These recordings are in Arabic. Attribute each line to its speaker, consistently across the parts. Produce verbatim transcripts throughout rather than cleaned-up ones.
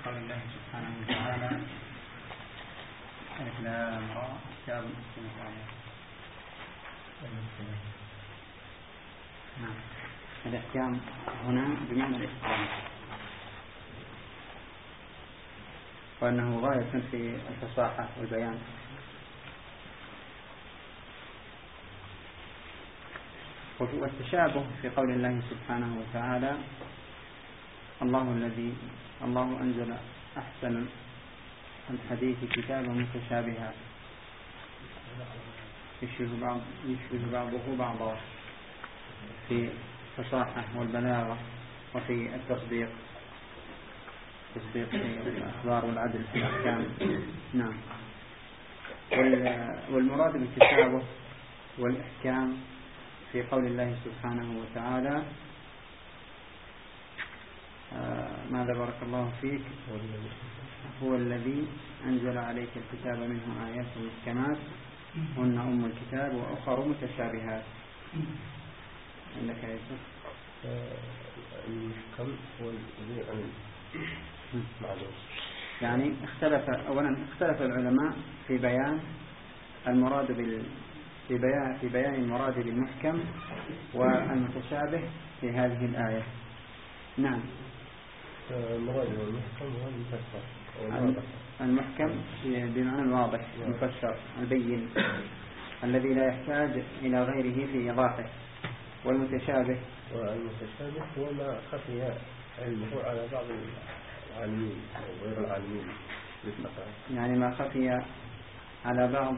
Speaker 1: قول الله سبحانه وتعالى ألف لام را كتاب أحكمت آياته. نعم، الإحكام هنا بمعنى الإحكام، وأنه غاية في الفصاحة والبيان. والتشابه في قول الله سبحانه وتعالى الله الذي الله أنزل أحسن الحديث كتابا متشابها يشبه بعض يشبه بعضه بعضا في الفصاحة والبلاغة وفي التصديق تصديق في الأخبار والعدل في الأحكام. نعم. والمراد بالتشابه والإحكام في قول الله سبحانه وتعالى آه ماذا بارك الله فيك هو الذي أنزل عليك الكتاب منه آيات محكمات هن أم الكتاب وأخر متشابهات. عندك يا يوسف؟
Speaker 2: المحكم هو الذي معلوم.
Speaker 1: يعني اختلف أولا اختلف العلماء في بيان المراد بال في بيان في بيان المراد بالمحكم والمتشابه في هذه الآية. نعم.
Speaker 2: المراد بالمحكم هو المفسر.
Speaker 1: المحكم بمعنى الواضح المفسر البين الذي لا يحتاج إلى غيره في إيضاحه. والمتشابه
Speaker 2: والمتشابه هو ما خفي علمه على بعض العالمين وغير العالمين،
Speaker 1: يعني ما خفي على بعض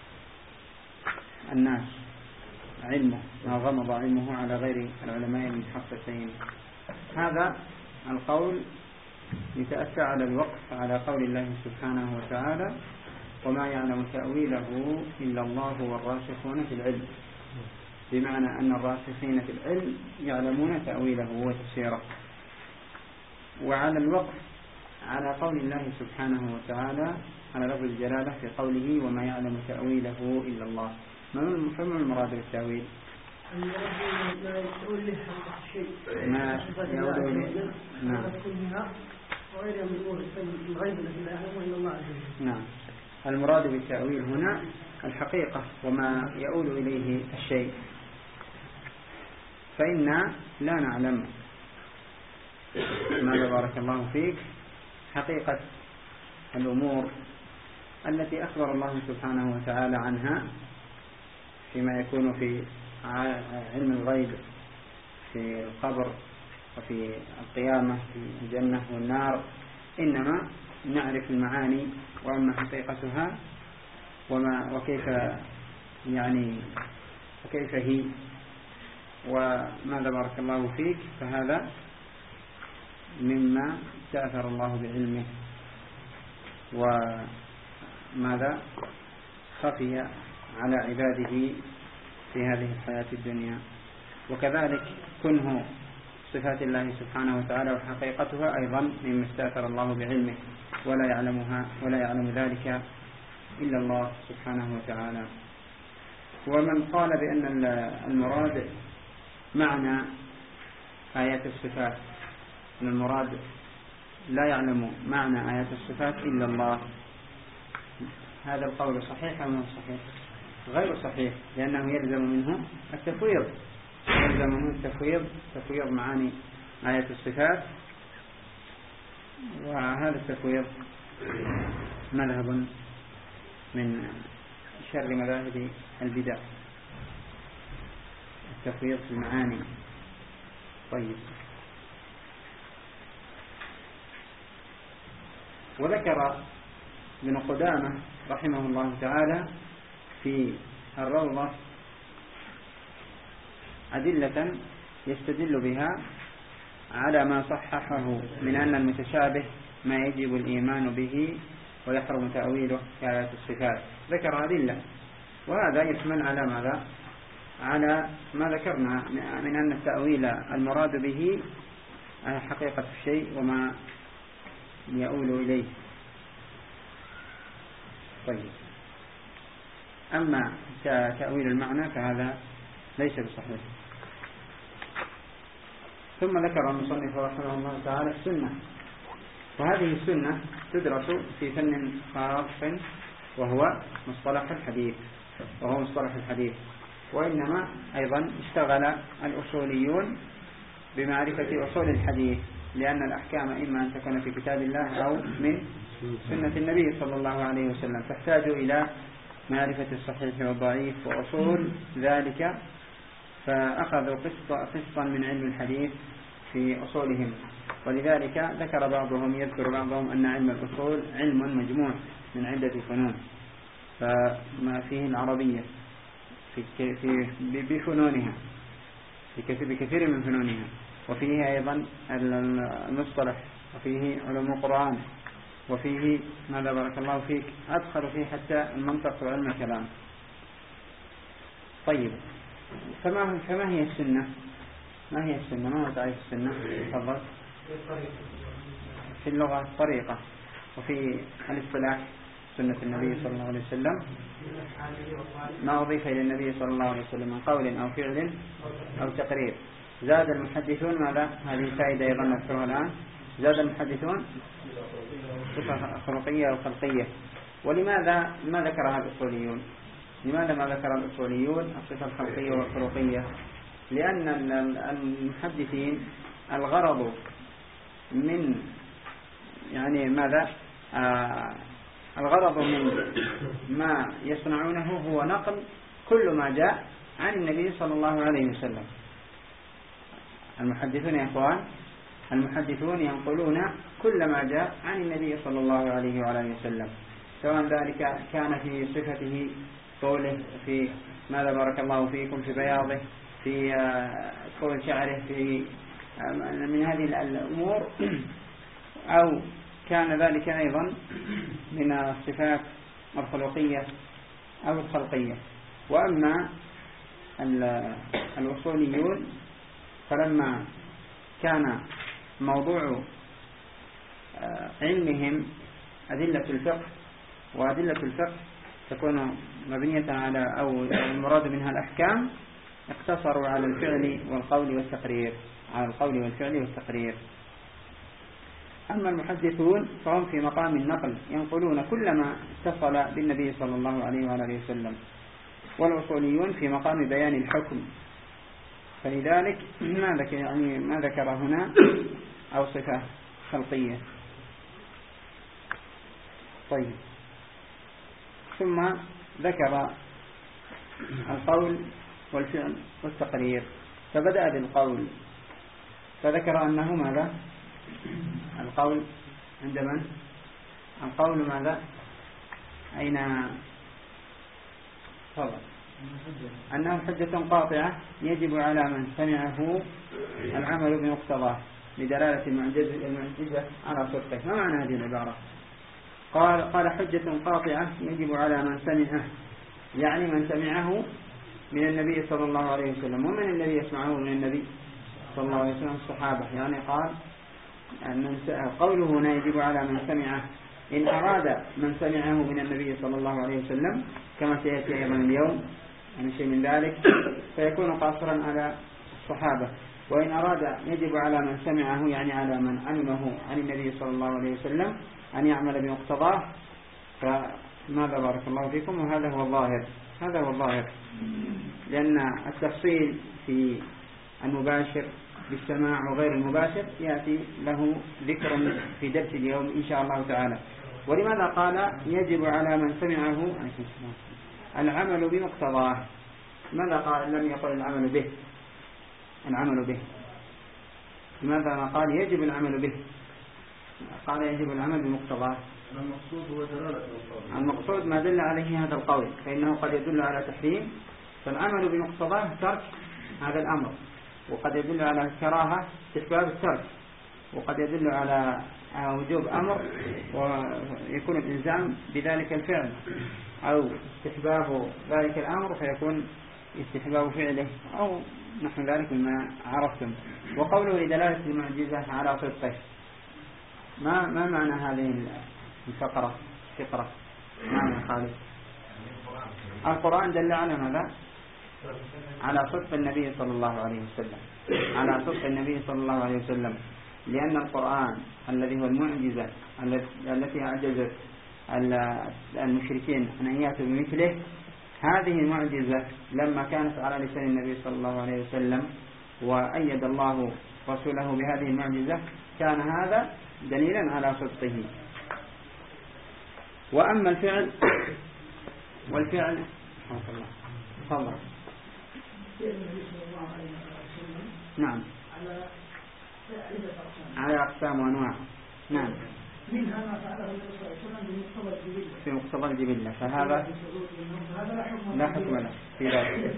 Speaker 1: الناس علمه، ما غمض علمه على غير العلماء المتحققين. هذا القول يتأتى على الوقف على قول الله سبحانه وتعالى وما يعلم تأويله إلا الله والراسخون في العلم، بمعنى أن الراسخين في العلم يعلمون تأويله وتفسيره. وعلى الوقف على قول الله سبحانه وتعالى على لفظ الجلالة في قوله وما يعلم تأويله إلا الله. ما المراد بالتأويل؟
Speaker 3: ما يقول له شيء
Speaker 1: ما يقول له نعم
Speaker 3: وغير من الغيب الذي لا يعلمه إلا الله عز وجل.
Speaker 1: نعم. المراد بالتأويل هنا الحقيقة وما يؤول إليه الشيء، فإنا لا نعلم ماذا بارك الله فيك حقيقة الأمور التي أخبر الله سبحانه وتعالى عنها فيما يكون في علم الغيب في القبر وفي القيامة في الجنة والنار. إنما نعرف المعاني وأما حقيقتها وما وكيف يعني وكيف هي وماذا بارك الله فيك، فهذا مما تأثر الله بعلمه وماذا خفي على عباده في هذه الحياة الدنيا. وكذلك كنه صفات الله سبحانه وتعالى وحقيقتها أيضا مما استأثر الله بعلمه ولا يعلمها ولا يعلم ذلك إلا الله سبحانه وتعالى. ومن قال بأن المراد معنى آيات الصفات أن المراد لا يعلم معنى آيات الصفات إلا الله، هذا القول صحيح أو مش صحيح؟ غير صحيح، لأنه يلزم منه التفويض يلزم منه التفويض تفويض معاني آيات الصفات، وهذا التفويض مذهب من شر مذاهب البدع، التفويض في المعاني. طيب. وذكر ابن قدامة رحمه الله تعالى في الروضة أدلة يستدل بها على ما صححه من أن المتشابه ما يجب الإيمان به ويحرم تأويله كآيات الصفات. ذكر أدلة، وهذا يشمل على ماذا؟ على ما ذكرنا من أن التأويل المراد به حقيقة الشيء وما يؤول إليه. طيب. أما تأويل المعنى فهذا ليس بصحيح. ثم ذكر المصنف رحمه الله تعالى السنة وهذه السنة تدرس في فن خاص وهو مصطلح الحديث وهو مصطلح الحديث وإنما أيضا اشتغل الأصوليون بمعرفة أصول الحديث، لأن الأحكام إما أن تكون في كتاب الله أو من سنة النبي صلى الله عليه وسلم، تحتاج إلى معرفة الصحيح والضعيف وأصول ذلك، فأخذوا قسطا من علم الحديث في أصولهم. ولذلك ذكر بعضهم يذكر بعضهم أن علم الأصول علم مجموع من عدة فنون، فما فيه العربية في في بفنونها بكثير من فنونها، وفيه أيضا المصطلح، وفيه علوم القرآن، وفيه ماذا بارك الله فيك أدخل فيه حتى المنطق وعلم الكلام. طيب، فما فما هي السنة؟ ما هي السنة؟ ما هو تعريف السنة؟ تفضل. في اللغة الطريقة، وفي الاصطلاح سنة النبي صلى الله عليه وسلم ما أضيف إلى النبي صلى الله عليه وسلم من قول أو فعل أو تقرير. زاد المحدثون ماذا؟ هذه فائدة أيضا نذكرها الآن. زاد المحدثون صفة خلقية أو خلقية. ولماذا ما ذكرها الأصوليون؟ لماذا ما ذكر الأصوليون الصفة الخلقية والخلقية؟ لأن المحدثين الغرض من يعني ماذا آه الغرض من ما يصنعونه هو نقل كل ما جاء عن النبي صلى الله عليه وسلم. المحدثون يا أخوان، المحدثون ينقلون كل ما جاء عن النبي صلى الله عليه وآله وسلم، سواء ذلك كان في صفته قوله في ماذا بارك الله فيكم في بياضه، في طول شعره، في من هذه الأمور، أو كان ذلك أيضا من الصفات الخلقية أو الخلقية. وأما الأصوليون فلما كان موضوع علمهم أدلة الفقه، وأدلة الفقه تكون مبنية على أو المراد منها الأحكام، اقتصروا على الفعل والقول والتقرير، على القول والفعل والتقرير. أما المحدثون فهم في مقام النقل، ينقلون كل ما اتصل بالنبي صلى الله عليه وآله وسلم، والأصوليون في مقام بيان الحكم. فلذلك ما ذكر يعني ما ذكر هنا أو صفة خلقية. طيب، ثم ذكر القول والفعل والتقرير، فبدأ بالقول فذكر أنه ماذا؟ القول عند من؟ القول ماذا؟ أين؟ تفضل. أنه حجة قاطعة يجب على من سمعه العمل بمقتضاه لدلالة المعجزة على صدقه. ما معنى هذه العبارة؟ قال قال حجة قاطعة يجب على من سمعه، يعني من سمعه من النبي صلى الله عليه وسلم. ومن الذي يسمعه من النبي صلى الله عليه وسلم؟ الصحابة. يعني قال أن قوله هنا يجب على من سمعه، إن أراد من سمعه من النبي صلى الله عليه وسلم كما سيأتي أيضا اليوم يعني شيء من ذلك، فيكون قاصرا على الصحابة. وإن أراد يجب على من سمعه يعني على من علمه عن النبي صلى الله عليه وسلم أن يعمل بمقتضاه. فماذا بارك الله فيكم؟ وهذا هو الظاهر، هذا هو الظاهر، لأن التفصيل في المباشر بالسماع وغير المباشر يأتي له ذكر في درس اليوم إن شاء الله تعالى. ولماذا قال يجب على من سمعه العمل بمقتضاه؟ ماذا قال لم يقل العمل به؟ العمل به لماذا ما قال يجب العمل به؟ قال يجب العمل بمقتضاه.
Speaker 2: المقصود هو دلالة القول،
Speaker 1: المقصود ما دل عليه هذا القول، فإنه قد يدل على تحريم، فالعمل بمقتضاه ترك هذا الأمر، وقد يدل على الكراهة استحباب الترك، وقد يدل على وجوب أمر ويكون الإلزام بذلك الفعل، أو استحباب ذلك الأمر فيكون استحباب فعله، أو نحو ذلك مما عرفتم. وقوله لدلالة المعجزة على صدقه، ما ما معنى هذه الفقرة فقرة معنى خالد؟ القرآن دل على ماذا؟ على صدق النبي صلى الله عليه وسلم، على صدق النبي صلى الله عليه وسلم. لأن القرآن الذي هو المعجزة التي أعجزت المشركين أن يأتوا بمثله، هذه المعجزة لما كانت على لسان النبي صلى الله عليه وسلم وأيد الله رسوله بهذه المعجزة، كان هذا دليلا على صدقه. وأما الفعل والفعل تفضل. نعم على أقسام وأنواع. نعم
Speaker 3: منها ما فعله النبي صلى الله عليه وسلم بمقتضى الجبلة
Speaker 1: في مقتضى الجبلة، فهذا لا حكم له في ذلك،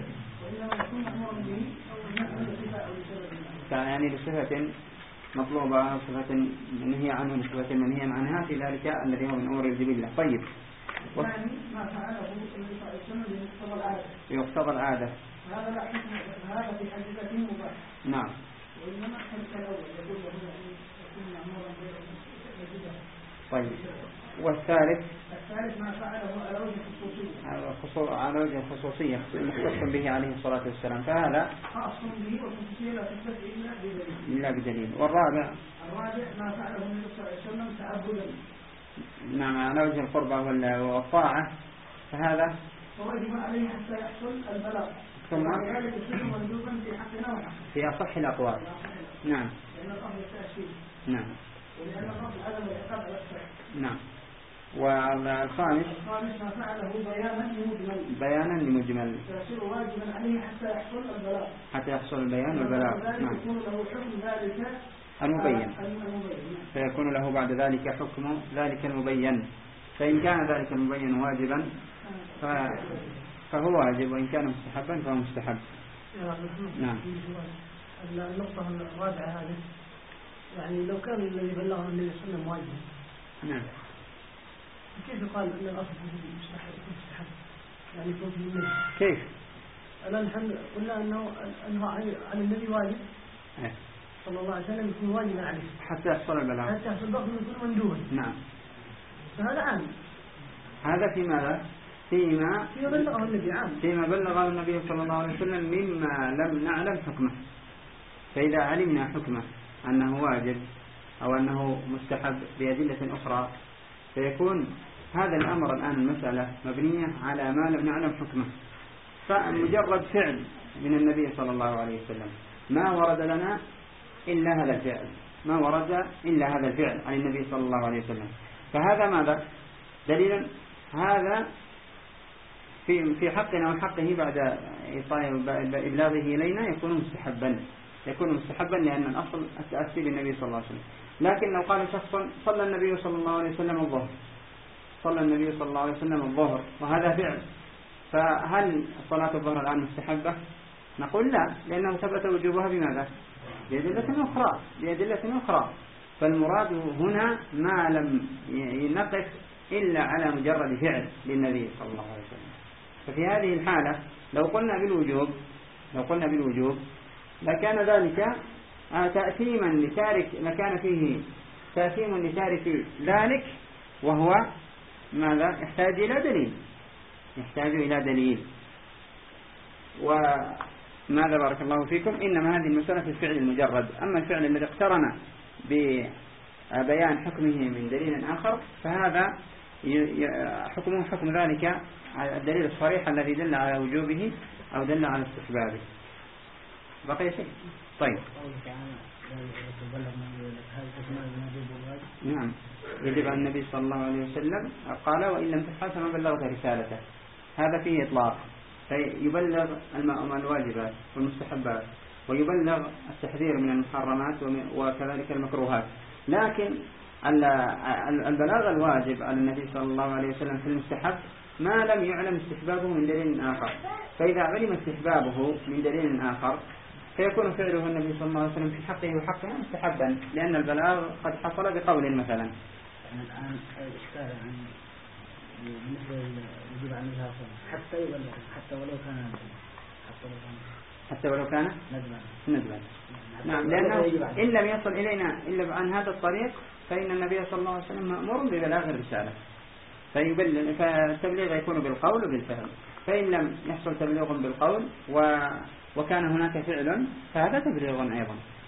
Speaker 1: يعني لصفة مطلوبة أو صفة منهي عنه لصفة منهي عنها، في ذلك الذي هو من أمور الجبلة. طيب
Speaker 3: و... يعني ما فعله النبي صلى الله عليه وسلم بمقتضى العادة
Speaker 1: بمقتضى العادة،
Speaker 3: هذا لا حكم، هذا في حد ذاته مباح.
Speaker 1: نعم.
Speaker 3: وإنما الحديث الأول يقول له يكون مأمورا بالجبلة.
Speaker 1: طيب والثالث
Speaker 3: الثالث ما فعله على وجه الخصوصية،
Speaker 1: على وجه الخصوصية مختص به عليه الصلاة والسلام، فهذا
Speaker 3: خاص به والخصوصية لا تثبت إلا بدليل.
Speaker 1: إلا بدليل. والرابع
Speaker 3: الرابع ما فعله النبي صلى الله عليه وسلم تعبدا،
Speaker 1: نعم على وجه القربة والطاعة، فهذا
Speaker 3: وواجب عليه حتى يحصل البلاغ،
Speaker 1: ثم
Speaker 3: ذلك يصير مندوبا في حقنا وحقه
Speaker 1: في أصح الأقوال. نعم
Speaker 3: لأن الأمر التأشير،
Speaker 1: نعم
Speaker 3: ولأن الأمر عدم العقاب على الشرع.
Speaker 1: نعم. والخامس
Speaker 3: الخامس ما فعله بيانا لمجمل،
Speaker 1: بيانا لمجمل
Speaker 3: يصير واجبا عليه حتى يحصل البلاغ،
Speaker 1: حتى يحصل البيان والبلاغ. نعم.
Speaker 3: يكون له حكم ذلك
Speaker 1: المبين، فيكون له بعد ذلك حكم ذلك المبين، فإن كان ذلك المبين واجبا فهو واجب، وإن كان مستحبا فهو مستحب. نعم.
Speaker 3: النقطة الرابعة هذه، يعني لو كان الذي بلغه النبي صلى الله عليه وسلم واجبا،
Speaker 1: نعم،
Speaker 3: كيف يقال أن الأصل فيه مستحب مستحب يعني يكون فيه النبي؟
Speaker 1: كيف؟
Speaker 3: الآن نحن قلنا أنه أنه عن النبي واجب
Speaker 1: أه.
Speaker 3: صلى الله عليه وسلم يكون واجبا عليه
Speaker 1: حتى يحصل البلاغ،
Speaker 3: حتى يحصل البلاغ يكون مندوبا.
Speaker 1: نعم.
Speaker 3: فهذا عام.
Speaker 1: هذا في ماذا؟ فيما
Speaker 3: فيما بلغه النبي عام،
Speaker 1: فيما بلغه النبي صلى الله عليه وسلم مما لم نعلم حكمه. فإذا علمنا حكمه أنه واجب أو أنه مستحب بأدلة أخرى، فيكون هذا الأمر الآن المسألة مبنية على ما لم نعلم حكمه، فمجرد فعل من النبي صلى الله عليه وسلم ما ورد لنا إلا هذا الفعل، ما ورد إلا هذا الفعل عن النبي صلى الله عليه وسلم، فهذا ماذا؟ دليلا هذا في في حقنا وحقه بعد إبلاغه إلينا يكون مستحبا، يكون مستحبا لأن الأصل التأسي بالنبي صلى الله عليه وسلم. لكن لو قال شخص صلى النبي صلى الله عليه وسلم الظهر، صلى النبي صلى الله عليه وسلم الظهر وهذا فعل، فهل صلاة الظهر الآن مستحبة؟ نقول لا، لأنه ثبت وجوبها بماذا؟ بأدلة أخرى، بأدلة أخرى. فالمراد هنا ما لم ينقف إلا على مجرد فعل للنبي صلى الله عليه وسلم. ففي هذه الحالة لو قلنا بالوجوب لو قلنا بالوجوب لكان ذلك تأثيما لتارك، لكان فيه تأثيم لتارك ذلك، وهو ماذا؟ يحتاج إلى دليل، يحتاج إلى دليل. وماذا بارك الله فيكم، إنما هذه المسألة في الفعل المجرد. أما الفعل الذي اقترن ببيان حكمه من دليل آخر فهذا حكمه حكم ذلك الدليل الصريح الذي دل على وجوبه أو دل على استحبابه. بقي شيء؟ طيب. نعم، يجب على النبي صلى الله عليه وسلم قال وإن لم تفعل فما بلغت رسالته، هذا فيه إطلاق، فيبلغ الواجبات والمستحبات ويبلغ التحذير من المحرمات وكذلك المكروهات. لكن البلاغ الواجب على النبي صلى الله عليه وسلم في المستحب ما لم يعلم استحبابه من دليل آخر، فإذا علم استحبابه من دليل آخر فيكون فعله النبي صلى الله عليه وسلم في حقه وحقنا مستحبا، لأن البلاغ قد حصل بقول مثلا.
Speaker 4: يعني الآن إشكال عن بالنسبة للوجوب عن النبي حتى يبلغ، حتى ولو كان حتى ولو كان
Speaker 1: حتى ولو كان
Speaker 4: ندبا
Speaker 1: ندبا. نعم، لأنه إن لم يصل إلينا إلا عن هذا الطريق فإن النبي صلى الله عليه وسلم مأمور ببلاغ الرسالة، فيبلغ، فالتبليغ يكون بالقول وبالفعل. فإن لم يحصل تبليغ بالقول و وكان هناك فعل فهذا تبليغ أيضا.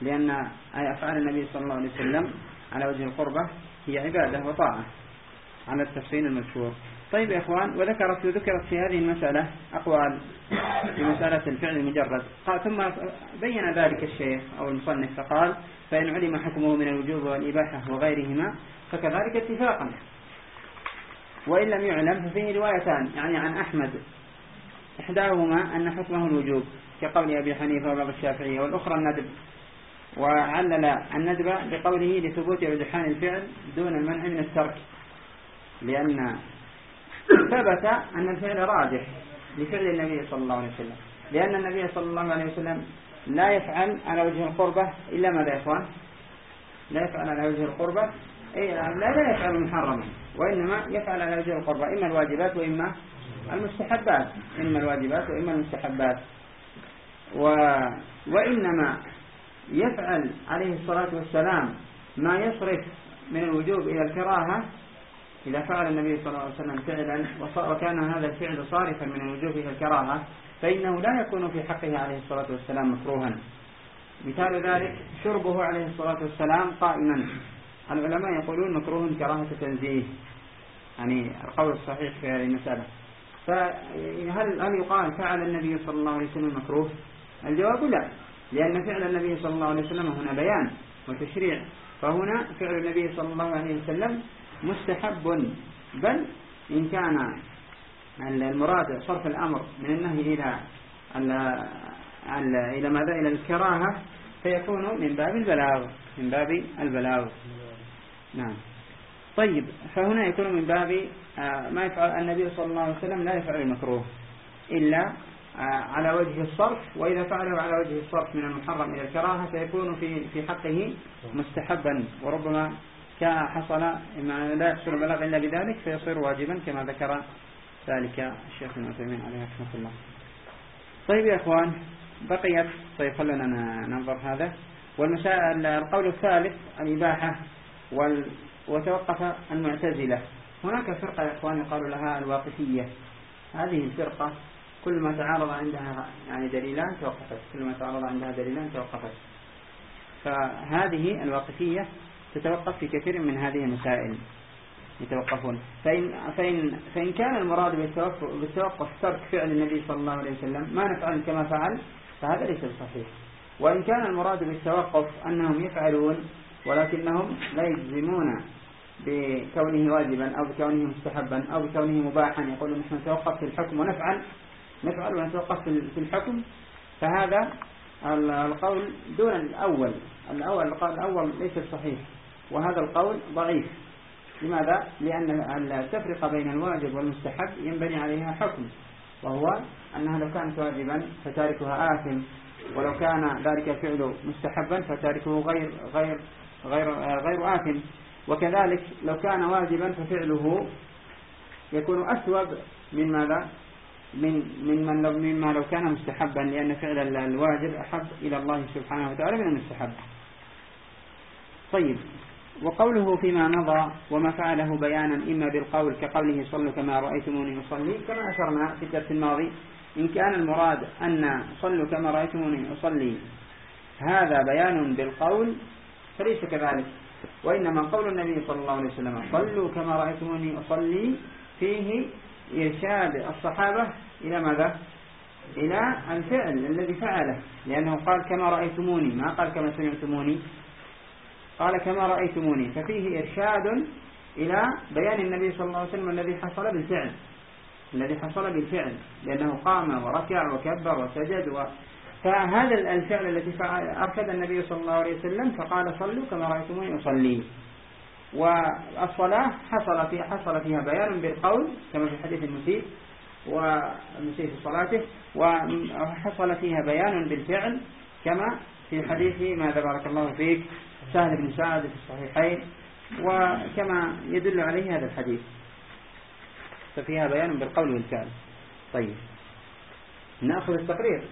Speaker 1: لأن أفعال النبي صلى الله عليه وسلم على وجه القربة هي عبادة وطاعة على التفصيل المشهور. طيب يا إخوان، وذكرت وذكرت في هذه المسألة أقوال في مسألة الفعل المجرد. قال ثم بين ذلك الشيخ أو المصنف فقال: فإن علم حكمه من الوجوب والإباحة وغيرهما فكذلك اتفاقا، وإن لم يعلم ففيه روايتان يعني عن أحمد، إحداهما أن حكمه الوجوب كقول أبي حنيفة وبعض الشافعية، والأخرى الندب، وعلل الندب بقوله لثبوت رجحان الفعل دون المنع من الترك، لأن ثبت أن الفعل راجح لفعل النبي صلى الله عليه وسلم، لأن النبي صلى الله عليه وسلم لا يفعل على وجه القربة إلا ماذا يا إخوان؟ لا يفعل على وجه القربة أي لا لا يفعل محرما، وإنما يفعل على وجه القربة إما الواجبات وإما المستحبات، إما الواجبات وإما المستحبات. و... وإنما يفعل عليه الصلاة والسلام ما يصرف من الوجوب إلى الكراهة إذا فعل النبي صلى الله عليه وسلم فعلا وكان هذا الفعل صارفا من الوجوب إلى الكراهة فإنه لا يكون في حقه عليه الصلاة والسلام مكروها. مثال ذلك شربه عليه الصلاة والسلام قائما، العلماء يقولون مكروه كراهة تنزيه، يعني القول الصحيح في هذه المسألة. فهل هل يقال فعل النبي صلى الله عليه وسلم مكروه؟ الجواب لا، لأن فعل النبي صلى الله عليه وسلم هنا بيان وتشريع، فهنا فعل النبي صلى الله عليه وسلم مستحب، بل إن كان المراد صرف الأمر من النهي إلى إلى ماذا إلى الكراهة فيكون من باب البلاغ من باب البلاغ نعم. طيب، فهنا يكون من باب ما يفعل النبي صلى الله عليه وسلم لا يفعل المكروه إلا على وجه الصرف، وإذا فعله على وجه الصرف من المحرم إلى الكراهة فيكون في في حقه مستحبا، وربما كان حصل لا يحصل البلاغ إلا بذلك فيصير واجبا كما ذكر ذلك الشيخ ابن عثيمين عليه رحمة الله. طيب يا إخوان، بقيت طيب خلنا ننظر هذا. والمسائل القول الثالث الإباحة وال وتوقف المعتزلة. هناك فرقة يا إخوان يقال لها الواقفية. هذه الفرقة كل ما تعارض عندها يعني دليلان توقفت، كل ما تعارض عندها دليلان توقفت. فهذه الواقفية تتوقف في كثير من هذه المسائل يتوقفون. فإن, فإن, فإن كان المراد بالتوقف ترك فعل النبي صلى الله عليه وسلم ما نفعل كما فعل فهذا ليس بصحيح. وإن كان المراد بالتوقف أنهم يفعلون ولكنهم لا يجزمون بكونه واجبا أو بكونه مستحبا أو بكونه مباحا، يقولون نحن نتوقف في الحكم ونفعل نفعل ونتوقف في الحكم، فهذا القول دون الأول. الأول القول الأول ليس صحيح، وهذا القول ضعيف. لماذا؟ لأن التفرقة بين الواجب والمستحب ينبني عليها حكم، وهو أنها لو كانت واجبا فتاركها آثم، ولو كان ذلك الفعل مستحبا فتاركه غير غير غير غير آثم. وكذلك لو كان واجبا ففعله يكون أثوب من ماذا؟ من من من لو مما لو كان مستحبا، لأن فعل الواجب أحب إلى الله سبحانه وتعالى من المستحب. طيب، وقوله فيما مضى وما فعله بيانا إما بالقول كقوله صلوا كما رأيتموني أصلي، كما أشرنا في الدرس الماضي إن كان المراد أن صلوا كما رأيتموني أصلي هذا بيان بالقول فليس كذلك، وإنما قول النبي صلى الله عليه وسلم صلوا كما رأيتموني أصلي فيه إرشاد الصحابة إلى ماذا؟ إلى الفعل الذي فعله، لأنه قال كما رأيتموني، ما قال كما سمعتموني، قال كما رأيتموني، ففيه إرشاد إلى بيان النبي صلى الله عليه وسلم الذي حصل بالفعل الذي حصل بالفعل لأنه قام وركع وكبر وسجد و... فهذا الفعل الذي أرشد النبي صلى الله عليه وسلم فقال صلوا كما رأيتموني أصلي. والصلاة حصل فيها حصل فيها بيان بالقول كما في حديث المسيء والمسيء في صلاته، وحصل فيها بيان بالفعل كما في حديث ماذا بارك الله فيك سهل بن سعد في الصحيحين، وكما يدل عليه هذا الحديث، ففيها بيان بالقول والفعل. طيب، نأخذ التقرير.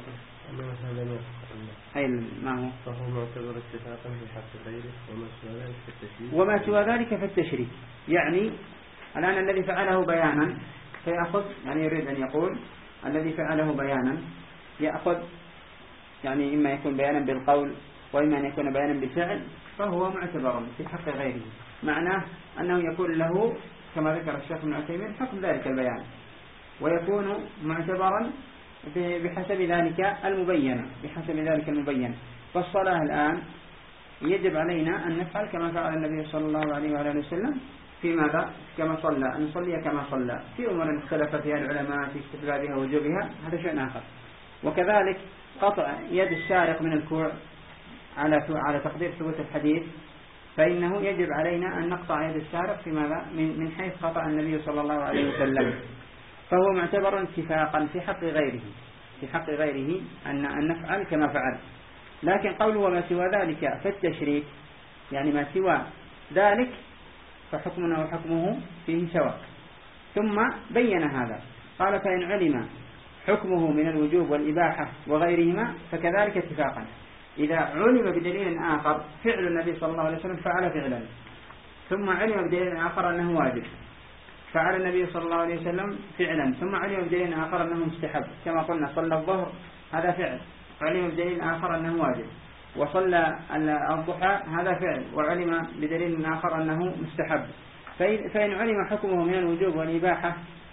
Speaker 1: أي ما هو؟
Speaker 2: فهو معتبر اتفاقا في حق غيره وما سوى ذلك في التشريع.
Speaker 1: وما سوى ذلك في التشريع، يعني الآن الذي فعله بيانا فيأخذ، يعني يريد أن يقول الذي فعله بيانا يأخذ، يعني إما يكون بيانا بالقول وإما أن يكون بيانا بالفعل فهو معتبر في حق غيره، معناه أنه يكون له كما ذكر الشيخ ابن عثيمين حكم ذلك البيان، ويكون معتبرا بحسب ذلك المبين بحسب ذلك المبين. فالصلاة الآن يجب علينا أن نفعل كما فعل النبي صلى الله عليه وآله وسلم في ماذا؟ كما صلى، أن نصلي كما صلى. في أمور اختلف فيها العلماء في استحبابها ووجوبها، هذا شيء آخر. وكذلك قطع يد السارق من الكوع على على تقدير ثبوت الحديث، فإنه يجب علينا أن نقطع يد السارق في ماذا؟ من حيث قطع النبي صلى الله عليه وسلم، فهو معتبر اتفاقا في حق غيره في حق غيره أن أن نفعل كما فعل. لكن قوله وما سوى ذلك فالتشريك، يعني ما سوى ذلك فحكمنا وحكمه فيه سواء. ثم بين هذا قال فإن علم حكمه من الوجوب والإباحة وغيرهما فكذلك اتفاقا. إذا علم بدليل آخر فعل النبي صلى الله عليه وسلم فعل فعلا، ثم علم بدليل آخر أنه واجب، فعل النبي صلى الله عليه وسلم فعلا، ثم علم بدليل آخر أنه مستحب، كما قلنا صلى الظهر هذا فعل، علم بدليل آخر أنه واجب، وصلى الضحى هذا فعل، وعلم بدليل آخر أنه مستحب. فإن علم حكمه من الوجوب والإباحة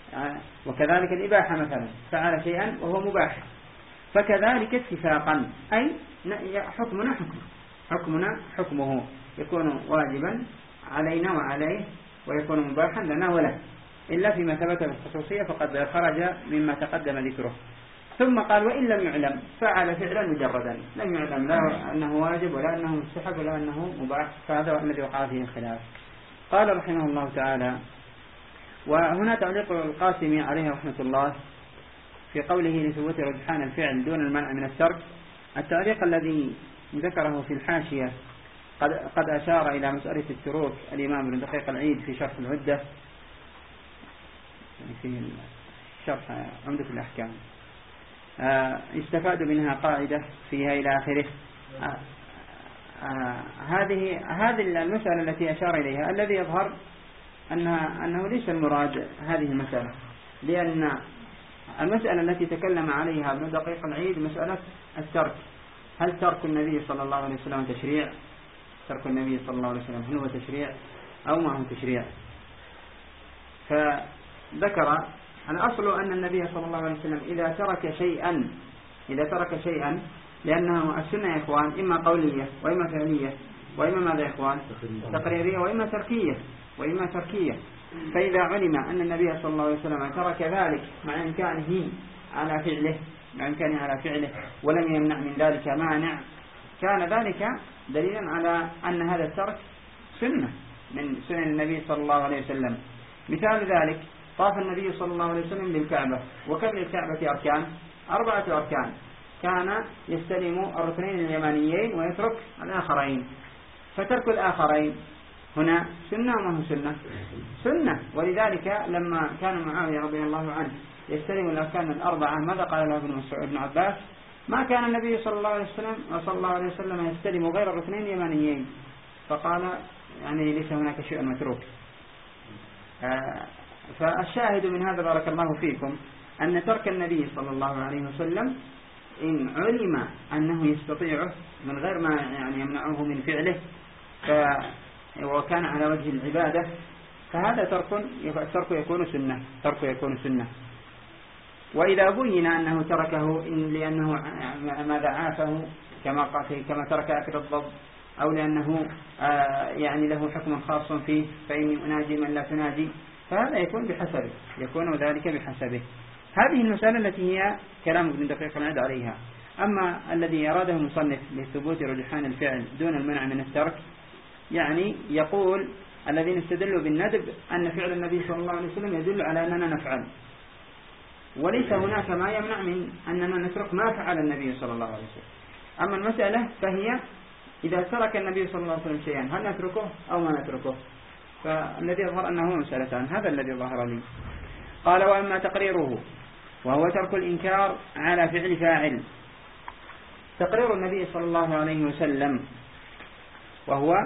Speaker 1: وكذلك الإباحة مثلا فعل شيئا وهو مباح فكذلك اتفاقا، أي حكمنا حكمه حكمنا حكمه يكون واجبا علينا وعليه، ويكون مباحا لنا وله، إلا فيما ثبت بالخصوصية فقد خرج مما تقدم ذكره. ثم قال وإن لم يعلم فعل فعلا مجردا، لم يعلم لا أنه واجب ولا أنه مستحب ولا أنه مباح، فهذا الذي وقع فيه الخلاف. قال رحمه الله تعالى، وهنا تعليق القاسمي عليه رحمة الله في قوله لثبوت رجحان الفعل دون المنع من الترك. التعليق الذي ذكره في الحاشية قد, قد أشار إلى مسألة التروك الإمام ابن دقيق العيد في شرح العدة في شرح عمدة الأحكام، يستفاد منها قاعدة فيها إلى آخره. هذه هذه المسألة التي أشار إليها الذي يظهر أنها أنه ليس المراد هذه المسألة، لأن المسألة التي تكلم عليها ابن دقيق العيد مسألة الترك، هل ترك النبي صلى الله عليه وسلم تشريع؟ ترك النبي صلى الله عليه وسلم هل هو تشريع أو ما هو تشريع؟ فذكر الأصل أن النبي صلى الله عليه وسلم إذا ترك شيئا إذا ترك شيئا لأنه السنة يا إخوان إما قولية وإما فعلية وإما ماذا يا إخوان تقريرية وإما تركية وإما تركية. فإذا علم أن النبي صلى الله عليه وسلم ترك ذلك مع إمكانه على فعله مع إمكانه على فعله ولم يمنع من ذلك مانع، كان ذلك دليلا على أن هذا الترك سنة من سنن النبي صلى الله عليه وسلم. مثال ذلك طاف النبي صلى الله عليه وسلم بالكعبة، وكم للكعبة أركان؟ أربعة أركان، كان يستلم الركنين اليمانيين ويترك الآخرين، فترك الآخرين هنا سنة وما هو سنة؟ سنة. ولذلك لما كان معاوية رضي الله عنه يستلم الأركان الأربعة ماذا قال له ابن مسعود بن عباس؟ ما كان النبي صلى الله عليه وسلم صلى الله عليه وسلم يستلم غير الركنين اليمانيين، فقال يعني ليس هناك شيء متروك. آه فالشاهد من هذا بارك الله فيكم أن ترك النبي صلى الله عليه وسلم إن علم أنه يستطيعه من غير ما يعني يمنعه من فعله ف وكان على وجه العبادة فهذا ترك ترك يكون سنة ترك يكون سنة. وإذا بين أنه تركه إن لأنه ماذا عافه كما كما ترك أكل الضب أو لأنه آه يعني له حكم خاص فيه فإني أناجي من لا تناجي، فهذا يكون بحسبه يكون ذلك بحسبه. هذه المسألة التي هي كلام ابن دقيق العيد عليها. أما الذي أراده المصنف لثبوت رجحان الفعل دون المنع من الترك، يعني يقول الذين استدلوا بالندب أن فعل النبي صلى الله عليه وسلم يدل على أننا نفعل، وليس هناك ما يمنع من أننا نترك ما فعل النبي صلى الله عليه وسلم. أما المسألة فهي إذا ترك النبي صلى الله عليه وسلم شيئا هل نتركه أو ما نتركه؟ فالذي يظهر أنه مسألتان، هذا الذي ظهر لي. قال وأما تقريره وهو ترك الإنكار على فعل فاعل. تقرير النبي صلى الله عليه وسلم وهو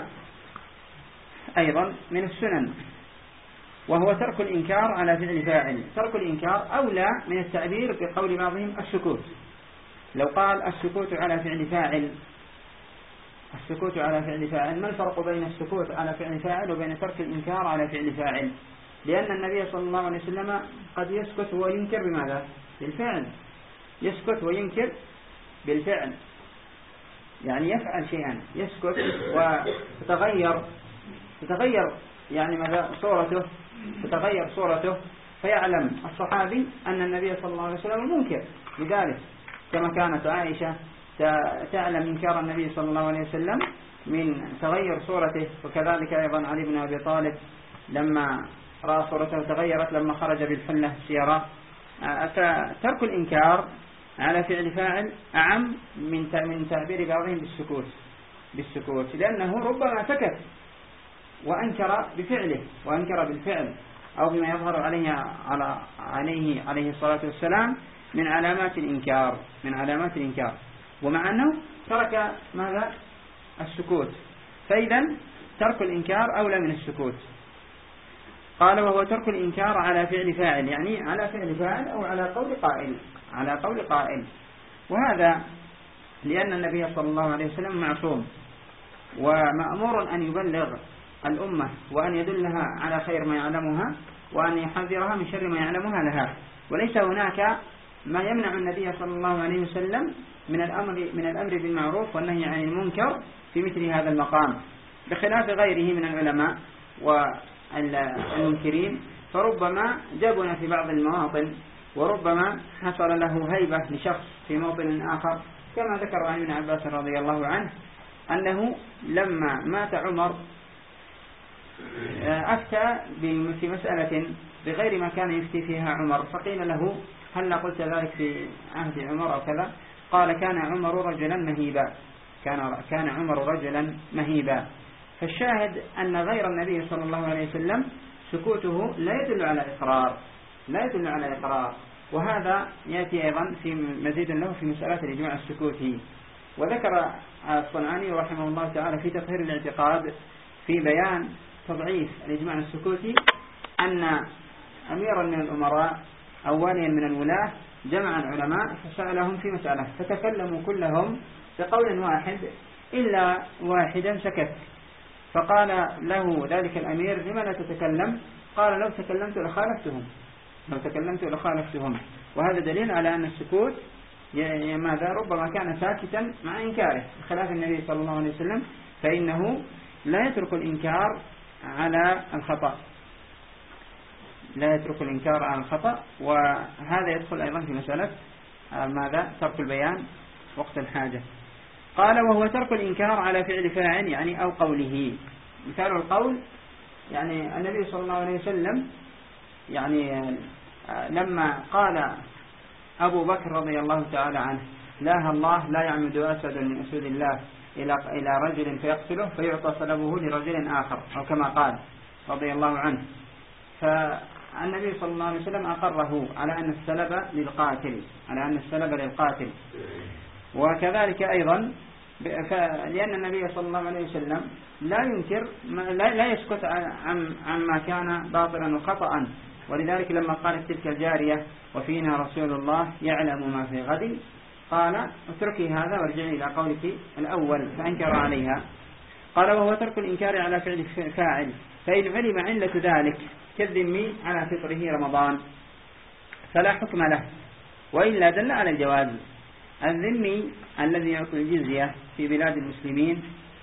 Speaker 1: أيضا من السنن، وهو ترك الإنكار على فعل فاعل. ترك الإنكار أولى من التعبير بقول بعضهم السكوت. لو قال السكوت على فعل فاعل السكوت على فعل فاعل. ما الفرق بين السكوت على فعل فاعل وبين ترك الإنكار على فعل فاعل؟ لأن النبي صلى الله عليه وسلم قد يسكت وينكر بماذا؟ بالفعل. يسكت وينكر بالفعل، يعني يفعل شيئا يسكت وتتغير تتغير يعني ماذا؟ صورته، تتغير صورته، فيعلم الصحابي أن النبي صلى الله عليه وسلم منكر لذلك، كما كانت عائشة تعلم إنكار النبي صلى الله عليه وسلم من تغير صورته، وكذلك أيضا علي بن أبي طالب لما رأى صورته تغيرت لما خرج بالحلة سيراء. فترك الإنكار على فعل فاعل أعم من تعبير بعضهم بالسكوت بالسكوت لأنه ربما سكت وأنكر بفعله وأنكر بالفعل أو بما يظهر عليه على عليه عليه الصلاة والسلام من علامات الإنكار من علامات الإنكار ومع أنه ترك ماذا؟ السكوت. فإذا ترك الإنكار أولى من السكوت. قال وهو ترك الإنكار على فعل فاعل، يعني على فعل فاعل أو على قول قائل على قول قائل وهذا لأن النبي صلى الله عليه وسلم معصوم ومأمور أن يبلغ الأمة وأن يدلها على خير ما يعلمها وأن يحذرها من شر ما يعلمها لها، وليس هناك ما يمنع النبي صلى الله عليه وسلم من الأمر من الأمر بالمعروف والنهي عن المنكر في مثل هذا المقام، بخلاف غيره من العلماء والمنكرين، فربما جبن في بعض المواطن وربما حصل له هيبة لشخص في موطن آخر، كما ذكر عن ابن عباس رضي الله عنه أنه لما مات عمر أفتى في مسألة بغير ما كان يفتي فيها عمر، فقيل له هل قلت ذلك في عهد عمر أو كذا؟ قال كان عمر رجلا مهيبا كان كان عمر رجلا مهيبا. فالشاهد أن غير النبي صلى الله عليه وسلم سكوته لا يدل على إقرار لا يدل على إقرار وهذا يأتي أيضا في مزيد له في مسألة الإجماع السكوتي. وذكر الصنعاني رحمه الله تعالى في تطهير الاعتقاد في بيان تضعيف الإجماع السكوتي أن أميرا من الأمراء أو واليا من الولاة جمع العلماء فسألهم في مسألة فتكلموا كلهم بقول واحد إلا واحدا سكت، فقال له ذلك الأمير لما لا تتكلم؟ قال لو تكلمت لخالفتهم لو تكلمت لخالفتهم وهذا دليل على أن السكوت ماذا ربما كان ساكتا مع إنكاره بخلاف النبي صلى الله عليه وسلم، فإنه لا يترك الإنكار على الخطأ لا يترك الإنكار على الخطأ وهذا يدخل أيضا في مسألة ماذا؟ ترك البيان وقت الحاجة. قال وهو ترك الإنكار على فعل فاعل يعني أو قوله. مثال القول يعني النبي صلى الله عليه وسلم يعني لما قال أبو بكر رضي الله تعالى عنه لا الله لا يعمد أسد من أسود الله إلى إلى رجل فيقتله فيعطى صلبه لرجل آخر أو كما قال رضي الله عنه، فالنبي صلى الله عليه وسلم أقره على أن السلب للقاتل على أن السلب للقاتل. وكذلك أيضا لأن النبي صلى الله عليه وسلم لا ينكر لا, لا يسكت عن عما كان باطلا وخطأ، ولذلك لما قالت تلك الجارية وفينا رسول الله يعلم ما في غد قال اتركي هذا وارجعي إلى قولك الأول فأنكر عليها. قال وهو ترك الإنكار على فعل فاعل فإن علم علة ذلك كالذمي على فطره رمضان فلا حكم له وإلا دل على الجواز. الذمي الذي يعطي الجزية في بلاد المسلمين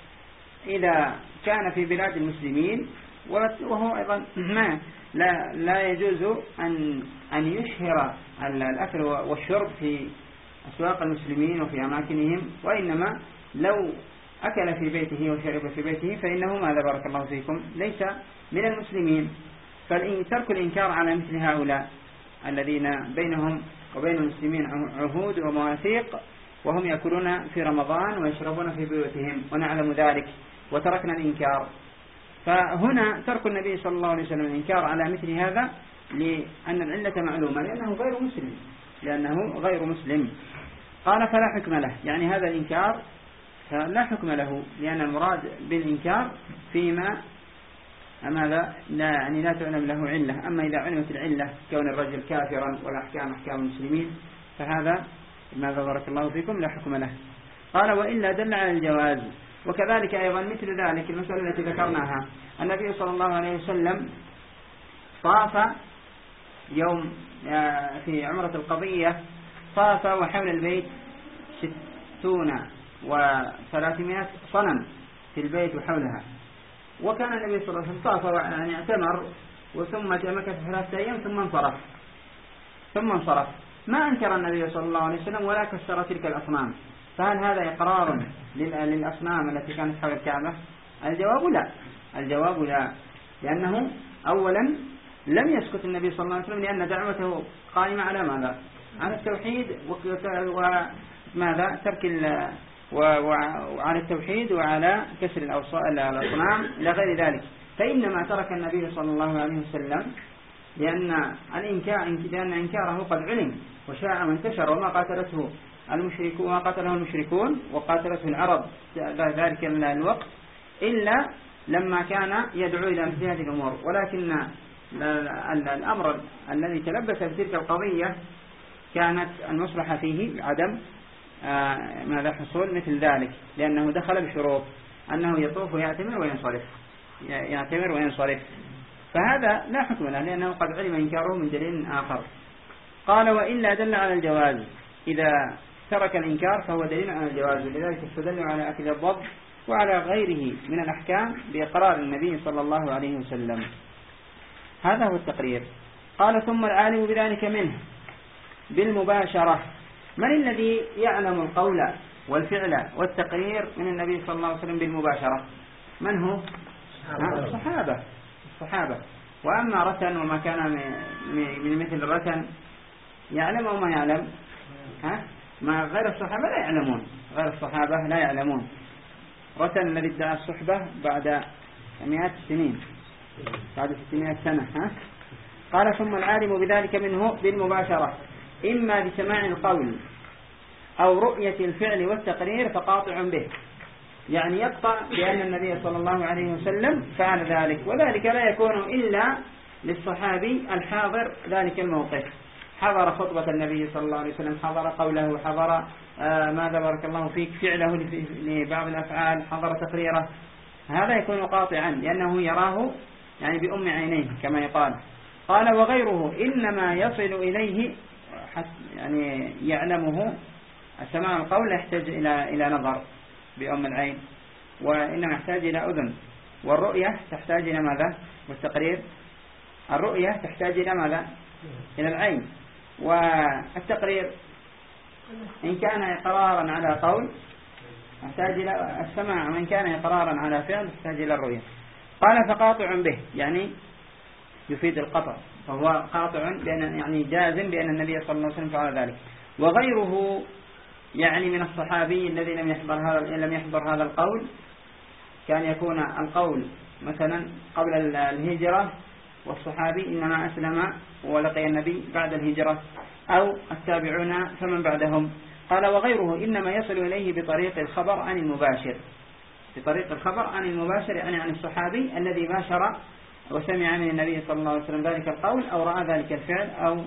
Speaker 1: إذا كان في بلاد المسلمين وهو أيضا ما لا لا يجوز أن أن يشهر الأكل والشرب في أسواق المسلمين وفي أماكنهم، وإنما لو أكل في بيته وشرب في بيته فإنه ماذا بارك الله فيكم ليس من المسلمين. فترك الإنكار على مثل هؤلاء الذين بينهم وبين المسلمين عهود ومواثيق وهم يأكلون في رمضان ويشربون في بيوتهم ونعلم ذلك وتركنا الإنكار. فهنا ترك النبي صلى الله عليه وسلم الإنكار على مثل هذا لأن العلة معلومة لأنه غير مسلم لأنه غير مسلم. قال فلا حكم له يعني هذا الإنكار لا حكم له لأن المراد بالإنكار فيما ماذا لا يعني لا تعلم له علة. أما إذا علمت العلة كون الرجل كافرا والأحكام أحكام المسلمين فهذا ماذا بارك الله فيكم لا حكم له. قال وإلا دل على الجواز وكذلك أيضا مثل ذلك المسألة التي ذكرناها، النبي صلى الله عليه وسلم طاف يوم في عمرة القضية، طاف وحول البيت ستون وثلاثمائة صنم في البيت وحولها. وكان النبي صلى الله عليه وسلم طاف يعني اعتمر وثم مكث ثلاثة أيام ثم انصرف ثم انصرف ما أنكر النبي صلى الله عليه وسلم ولا كسر تلك الأصنام. فهل هذا إقرار للأصنام التي كانت حول الكعبة؟ الجواب لا، الجواب لا، لأنه أولا لم يسكت النبي صلى الله عليه وسلم لأن دعوته قائمة على ماذا؟ على التوحيد وماذا ترك وعلى التوحيد وعلى كسر الأصنام إلى غير ذلك. فإنما ترك النبي صلى الله عليه وسلم لأن الإنكار لأن إنكاره قد علم وشاع وانتشر، وما قاتلته المشركون وما قاتله المشركون وقاتلته العرب ذلك الوقت إلا لما كان يدعو إلى مثل هذه الأمور. ولكن الأمر الذي تلبس في تلك القضية كانت المصلحة فيه عدم ماذا حصول مثل ذلك، لأنه دخل بشروط أنه يطوف ويعتمر وينصرف يعتمر وينصرف فهذا لا حكم له لأنه قد علم إنكاره من دليل آخر. قال وإلا دل على الجواز، إذا ترك الإنكار فهو دليل على الجواز، لذلك استدل على أكل الضب وعلى غيره من الأحكام بإقرار النبي صلى الله عليه وسلم. هذا هو التقرير. قال ثم العالم بذلك منه بالمباشرة. من الذي يعلم القول والفعل والتقرير من النبي صلى الله عليه وسلم بالمباشرة؟ من هو؟ الصحابة الصحابة. وأما رتن وما كان من مثل الرتن يعلم أو ما يعلم؟ ها؟ ما غير الصحابة لا يعلمون، غير الصحابة لا يعلمون. رتن الذي ادعى الصحبة بعد مئات السنين بعد ستمائة سنة. ها؟ قال ثم العالم بذلك منه بالمباشرة إما بسماع القول أو رؤية الفعل والتقرير فقاطع به، يعني يقطع بأن النبي صلى الله عليه وسلم فعل ذلك، وذلك لا يكون إلا للصحابي الحاضر ذلك الموقف، حضر خطبة النبي صلى الله عليه وسلم، حضر قوله، حضر آه ماذا بارك الله فيك فعله لبعض الأفعال، حضر تقريره، هذا يكون قاطعا لأنه يراه يعني بأم عينيه كما يقال. قال وغيره إنما يصل إليه يعني يعلمه سماع القول يحتاج إلى إلى نظر بأم العين، وإنما يحتاج إلى أذن، والرؤية تحتاج إلى ماذا؟ والتقرير الرؤية تحتاج إلى ماذا؟ إلى العين، والتقرير إن كان إقرارا على قول يحتاج إلى السماع، وإن كان إقرارا على فعل يحتاج إلى الرؤية. قال فقاطع به يعني يفيد القطع، فهو قاطع بأن يعني جازم بأن النبي صلى الله عليه وسلم فعل ذلك. وغيره يعني من الصحابي الذي لم يحضر هذا لم يحضر هذا القول، كان يكون القول مثلا قبل الهجرة والصحابي إنما أسلم ولقي النبي بعد الهجرة، أو التابعون فمن بعدهم. قال وغيره إنما يصل إليه بطريق الخبر عن المباشر، بطريق الخبر عن المباشر يعني عن الصحابي الذي باشر وسمع من النبي صلى الله عليه وسلم ذلك القول أو رأى ذلك الفعل أو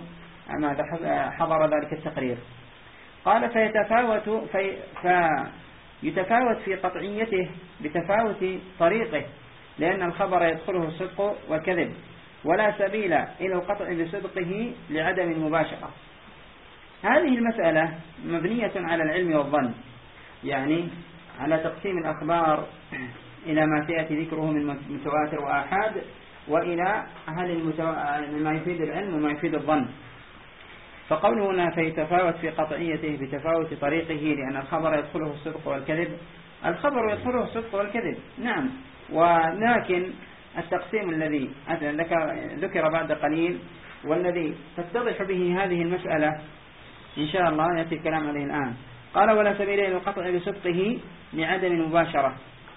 Speaker 1: حضر ذلك التقرير. قال فيتفاوت في فيتفاوت في قطعيته بتفاوت طريقه، لأن الخبر يدخله الصدق والكذب، ولا سبيل إلى القطع بصدقه لعدم المباشرة. هذه المسألة مبنية على العلم والظن، يعني على تقسيم الأخبار إلى ما سيأتي ذكره من متواتر وآحاد، وإلى هل المتو... ما يفيد العلم وما يفيد الظن. فقوله هنا فيتفاوت في قطعيته بتفاوت طريقه، لأن الخبر يدخله الصدق والكذب، الخبر يدخله الصدق والكذب نعم، ولكن التقسيم الذي ذكر بعد قليل والذي تتضح به هذه المسألة إن شاء الله يأتي الكلام عليه الآن. قال ولا سبيل إلى القطع بصدقه لعدم المباشرة،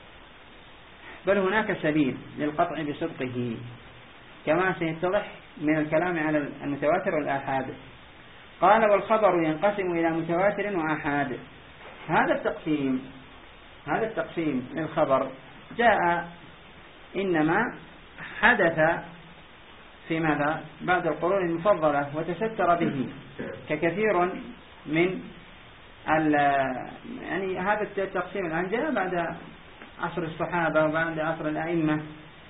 Speaker 1: بل هناك سبيل للقطع بصدقه كما سيتضح من الكلام على المتواتر والآحاد. قال والخبر ينقسم إلى متواتر وآحاد. هذا التقسيم هذا التقسيم للخبر جاء إنما حدث في ماذا؟ بعد القرون المفضلة، وتستر به ككثير من يعني هذا التقسيم الآن جاء بعد عصر الصحابة وبعد عصر الأئمة،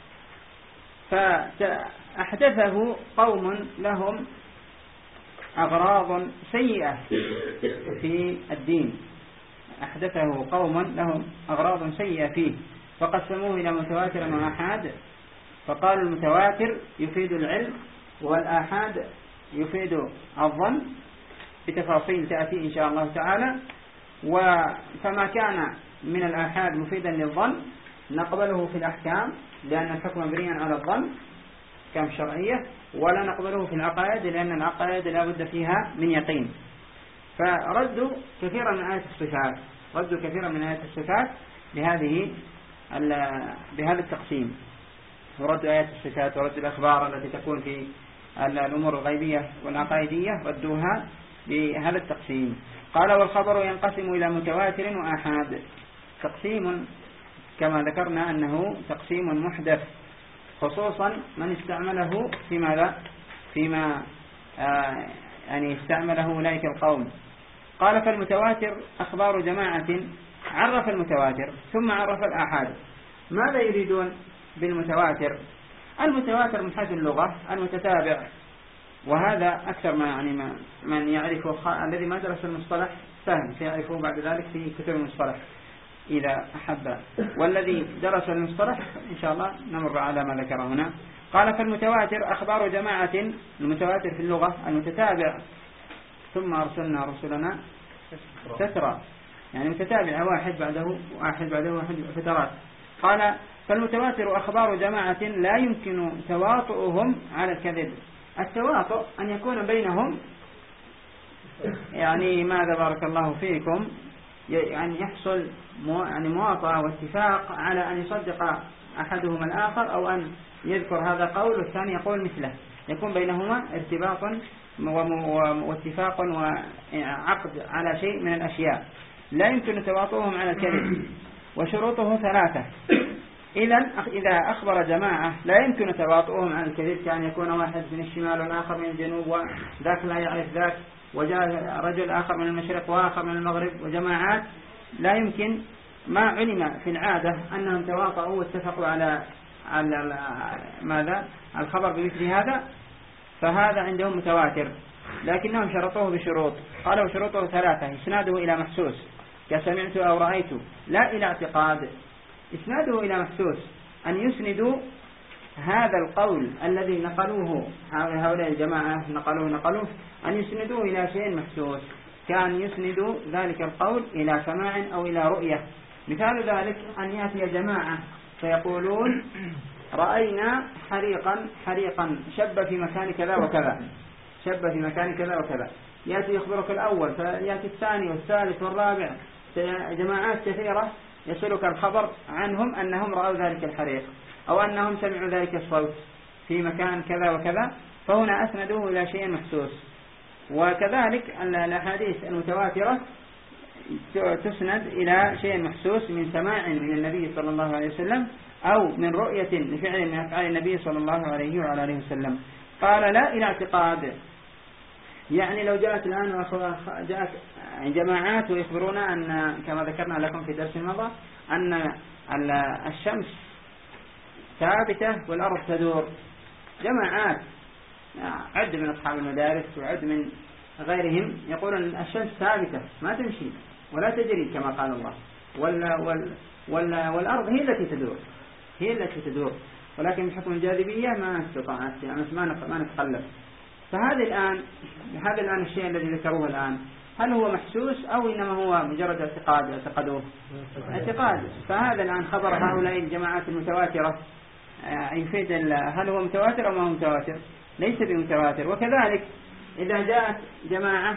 Speaker 1: فأحدثه قوم لهم أغراض سيئة في الدين، أحدثه قوم لهم أغراض سيئة فيه، فقسموه إلى متواتر وآحاد، فقالوا المتواتر يفيد العلم والآحاد يفيد الظن، بتفاصيل تأتي إن شاء الله تعالى. فما كان من الآحاد مفيدا للظن نقبله في الأحكام، لأن الحكم مبني على الظن كم شرعية، ولا نقبله في العقائد لأن العقائد لا بد فيها من يقين. فردوا كثيرا من آيات الصفات، ردوا كثيرا من آيات الصفات بهذه بهذا التقسيم، وردوا آيات الصفات وردوا الأخبار التي تكون في الأمور الغيبية والعقائدية، ردوها بهذا التقسيم. قال والخبر ينقسم إلى متواتر وآحاد. تقسيم كما ذكرنا أنه تقسيم محدث، خصوصا من استعمله في ماذا فيما آه يعني استعمله أولئك القوم. قال فالمتواتر أخبار جماعة، عرف المتواتر ثم عرف الآحاد. ماذا يريدون بالمتواتر؟ المتواتر من حيث اللغة المتتابع، وهذا أكثر ما يعني ما من يعرفه الذي ما درس المصطلح سهل سيعرفه بعد ذلك في كتب المصطلح إذا أحب، والذي درس المصطلح إن شاء الله نمر على ما ذكر هنا. قال فالمتواتر أخبار جماعة، المتواتر في اللغة المتتابع، ثم أرسلنا رسلنا تترى، يعني متتابع واحد بعده واحد بعده واحد فترات. قال فالمتواتر أخبار جماعة لا يمكن تواطؤهم على الكذب. التواطؤ أن يكون بينهم يعني ماذا بارك الله فيكم يعني يحصل يعني مواطأة واتفاق على أن يصدق أحدهما الآخر، أو أن يذكر هذا قول والثاني يقول مثله، يكون بينهما ارتباط واتفاق وعقد على شيء من الأشياء. لا يمكن تواطؤهم على الكذب، وشروطه ثلاثة. إذا إذا أخبر جماعة لا يمكن تواطؤهم على الكذب، كان يكون واحد من الشمال والآخر من الجنوب وذاك لا يعرف ذاك، وجاء رجل آخر من المشرق وآخر من المغرب، وجماعات لا يمكن. ما علم في العادة أنهم تواطؤوا واتفقوا على على ماذا الخبر بمثل هذا، فهذا عندهم متواتر. لكنهم شرطوه بشروط، قالوا شروطه ثلاثة: إسناده إلى محسوس كسمعت أو رأيت، لا إلى اعتقاد. إسناده إلى محسوس أن يسندوا هذا القول الذي نقلوه هؤلاء الجماعة نقلوه نقلوه أن يسندوه إلى شيء محسوس، كان يسندوا ذلك القول إلى سماع أو إلى رؤية. مثال ذلك أن يأتي جماعة فيقولون رأينا حريقا حريقا شب في مكان كذا وكذا، شب في مكان كذا وكذا، يأتي يخبرك الأول فيأتي الثاني والثالث والرابع، جماعات كثيرة يصلك الخبر عنهم أنهم رأوا ذلك الحريق أو أنهم سمعوا ذلك الصوت في مكان كذا وكذا، فهنا أسندوه إلى شيء محسوس. وكذلك الأحاديث المتواترة تسند إلى شيء محسوس من سماع من النبي صلى الله عليه وسلم أو من رؤية لفعل من أفعال النبي صلى الله عليه وعلى آله وسلم. قال لا إلى اعتقاد، يعني لو جاءت الآن جاءت جماعات ويخبرون أن كما ذكرنا لكم في درس مضى أن الشمس ثابتة والأرض تدور، جماعات عد من أصحاب المدارس وعد من غيرهم يقولون الشمس ثابتة ما تمشي ولا تجري كما قال الله، ولا وال ولا والأرض هي التي تدور هي التي تدور ولكن بحكم الجاذبية ما استطاعت يعني ما نتقلب. فهذا الآن هذا الآن الشيء الذي ذكروه الآن هل هو محسوس أو إنما هو مجرد اعتقاد اعتقدوه اعتقاد؟ فهذا الآن خبر هؤلاء الجماعات المتواترة يفيد هل هو متواتر أو ما هو متواتر؟ ليس بمتواتر. وكذلك إذا جاءت جماعة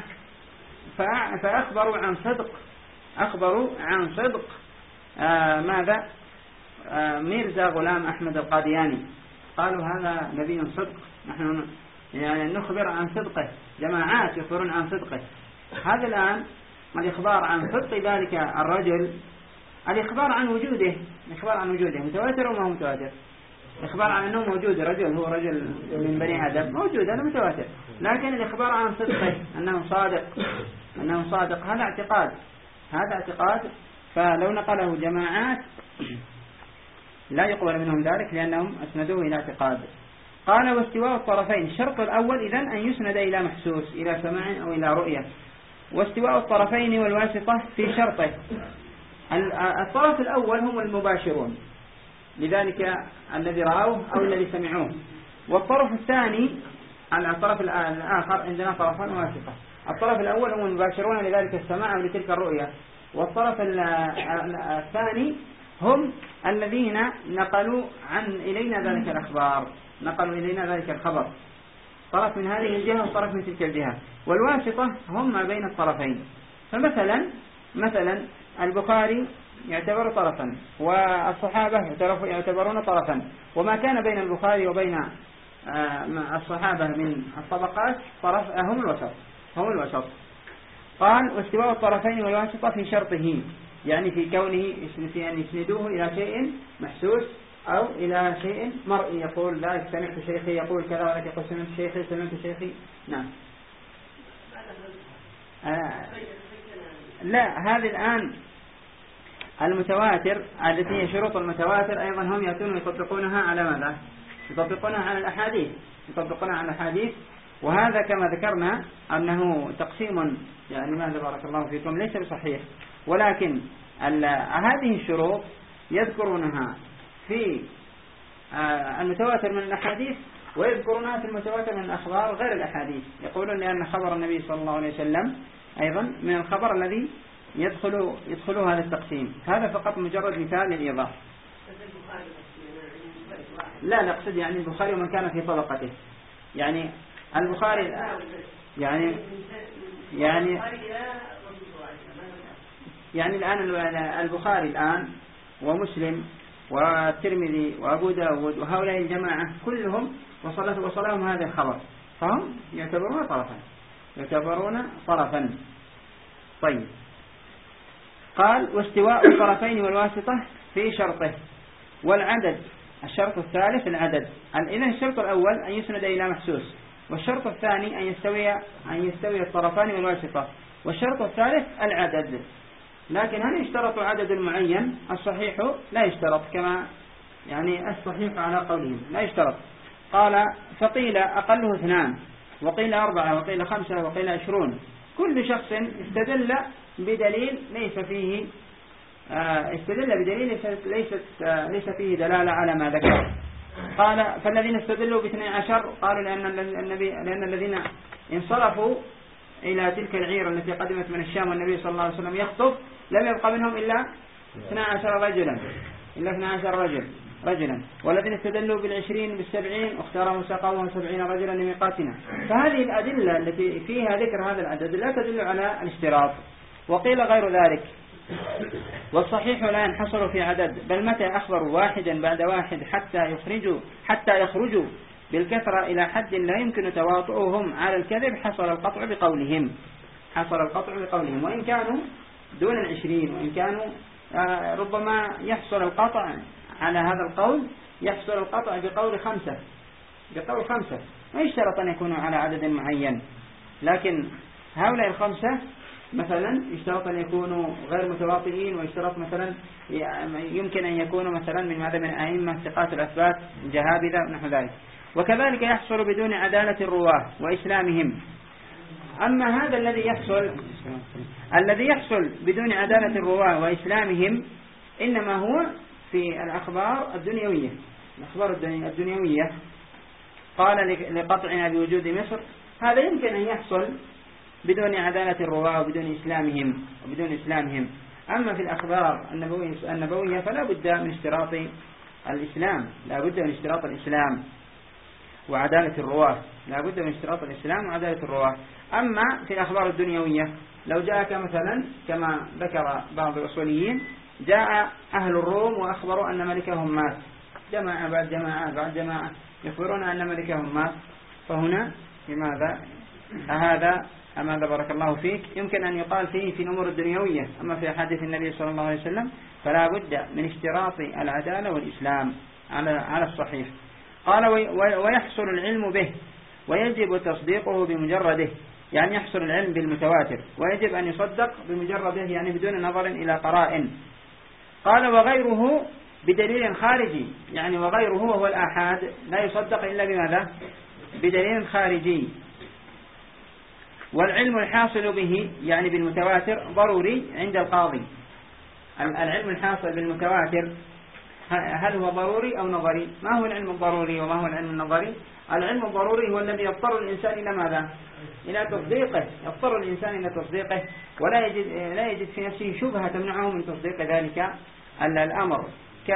Speaker 1: فأخبروا عن صدق أخبروا عن صدق آه ماذا آه ميرزا غلام أحمد القادياني، قالوا هذا نبي صدق، نحن يعني نخبر عن صدقه، جماعات يخبرون عن صدقه. هذا الآن الإخبار عن صدق ذلك الرجل، الإخبار عن وجوده، الإخبار عن وجوده متواتر وما هو متواتر؟ الإخبار عن أنه موجود، رجل هو رجل من بني آدم موجود، هذا متواتر. لكن الإخبار عن صدقه أنه صادق أنه صادق هذا اعتقاد هذا اعتقاد. فلو نقله جماعات لا يقبل منهم ذلك لأنهم أسندوه إلى اعتقاد. قال واستواء الطرفين، الشرط الأول إذن أن يسند إلى محسوس، إلى سماع أو إلى رؤية. واستواء الطرفين والواسطة في شرطه، الطرف الأول هم المباشرون لذلك الذي رأوه أو الذي سمعوه، والطرف الثاني الطرف الآخر عندنا طرفان واسطة. الطرف الأول هم المباشرون لذلك السماع ولتلك الرؤية، والطرف الثاني هم الذين نقلوا عن إلينا ذلك الأخبار، نقلوا إلينا ذلك الخبر، طرف من هذه الجهة وطرف من تلك الجهة. والواسطة هم ما بين الطرفين. فمثلا مثلا البخاري يعتبر طرفا، والصحابة يعتبرون طرفا، وما كان بين البخاري وبين الصحابة من الطبقات طرف هم الوسط هم الوسط. قال واستواء الطرفين والواسطة في شرطه، يعني في كونه في أن يسندوه إلى شيء محسوس أو إلى شيء مرئي، يقول لا سمعت شيخي يقول كذا، ولا يقول سمعت شيخي سمعت شيخي. نعم. آه لا، هذه الآن المتواتر التي هي شروط المتواتر أيضا هم يأتون يطبقونها على ماذا؟ يطبقونها على الأحاديث، يطبقونها على الأحاديث. وهذا كما ذكرنا أنه تقسيم يعني ماذا بارك الله فيكم ليس بصحيح، ولكن هذه الشروط يذكرونها في المتواتر من الأحاديث، ويذكرونها في المتواتر من الأخبار غير الأحاديث. يقولون لأن خبر النبي صلى الله عليه وسلم أيضا من الخبر الذي يدخل يدخل هذا التقسيم. هذا فقط مجرد مثال للإيضاح. لا نقصد يعني البخاري ومن كان في طبقته، يعني البخاري يعني يعني يعني الآن البخاري الآن ومسلم والترمذي وأبو داود وهؤلاء الجماعة كلهم وصلت وصلهم هذا الخبر، فهم يعتبرون طرفا يعتبرون طرفا. طيب، قال واستواء الطرفين والواسطة في شرطه والعدد. الشرط الثالث العدد. إذن الشرط الأول أن يسند إلى محسوس، والشرط الثاني أن يستوي أن يستوي الطرفان والواسطة، والشرط الثالث العدد. لكن هل يشترط عدد معين؟ الصحيح لا يشترط، كما يعني الصحيح على قولهم لا يشترط. قال فقيل أقله اثنان، وقيل أربعة، وقيل خمسة، وقيل عشرون، كل شخص استدل بدليل ليس فيه استدل بدليل ليست ليس فيه دلالة على ما ذكر. قال فالذين استدلوا باثني عشر قالوا لأن النبي لأن الذين انصرفوا إلى تلك العير التي قدمت من الشام والنبي صلى الله عليه وسلم يخطب لم يبقى منهم إلا اثني عشر رجلا إلا اثني عشر رجل رجلا والذين استدلوا بالعشرين بالسبعين اختار موسى قومه سبعين رجلا لميقاتنا. فهذه الأدلة التي فيها ذكر هذا العدد لا تدل على الاشتراط. وقيل غير ذلك، والصحيح لا ينحصر في عدد، بل متى أخبروا واحدا بعد واحد حتى يخرجوا حتى يخرجوا بالكثرة إلى حد لا يمكن تواطؤهم على الكذب حصل القطع بقولهم حصل القطع بقولهم وإن كانوا دون العشرين، وإن كانوا آه ربما يحصل القطع على هذا القول يحصل القطع بقول خمسة بقول خمسة ما يشترط أن يكونوا على عدد معين. لكن هؤلاء الخمسة مثلا يشترط أن يكونوا غير متواطئين، ويشترط مثلا يمكن أن يكونوا مثلا من ماذا من أئمة ثقات الأثبات جهابذة ونحو ذلك. وكذلك يحصل بدون عدالة الرواة وإسلامهم. أما هذا الذي يحصل الذي يحصل بدون عدالة الرواة وإسلامهم إنما هو في الأخبار الدنيوية الأخبار الدنيوية. قال لقطعنا بوجود مصر، هذا يمكن أن يحصل بدون عدالة الرواة وبدون إسلامهم وبدون إسلامهم. أما في الأخبار النبوية فلا بد من اشتراط الإسلام لا بد من اشتراط الإسلام وعدالة الرواة لا بد من اشتراط الإسلام وعدالة الرواة. أما في الأخبار الدنيوية لو جاءك مثلا كما ذكر بعض الأصوليين جاء أهل الروم وأخبروا أن ملكهم مات، جماعة بعد جماعة بعد جماعة يخبرون أن ملكهم مات، فهنا لماذا هذا أما بارك الله فيك يمكن أن يقال فيه في الأمور الدنيوية. أما في حديث النبي صلى الله عليه وسلم فلا بد من اشتراط العدالة والإسلام على على الصحيح. قال ويحصل العلم به ويجب تصديقه بمجرده، يعني يحصل العلم بالمتواتر ويجب أن يصدق بمجرده، يعني بدون نظر إلى قرائن. قال وغيره بدليل خارجي، يعني وغيره وهو الآحاد لا يصدق إلا بماذا؟ بدليل خارجي. والعلم الحاصل به يعني بالمتواتر ضروري عند القاضي. العلم الحاصل بالمتواتر هل هو ضروري أو نظري؟ ما هو العلم الضروري وما هو العلم النظري؟ العلم الضروري هو الذي يضطر الإنسان إلى ماذا؟ إلى تصديقه، يضطر الإنسان إلى تصديقه ولا يجد, لا يجد في نفسه شبهة تمنعه من تصديق ذلك الأمر،